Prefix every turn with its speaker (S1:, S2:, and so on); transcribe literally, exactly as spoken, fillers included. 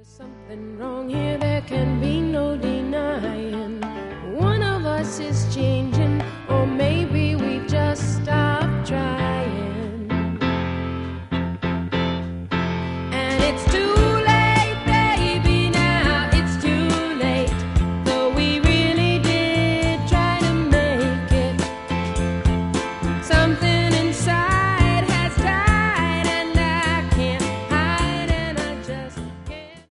S1: Something wrong here, there can be no denying. One of us is changing.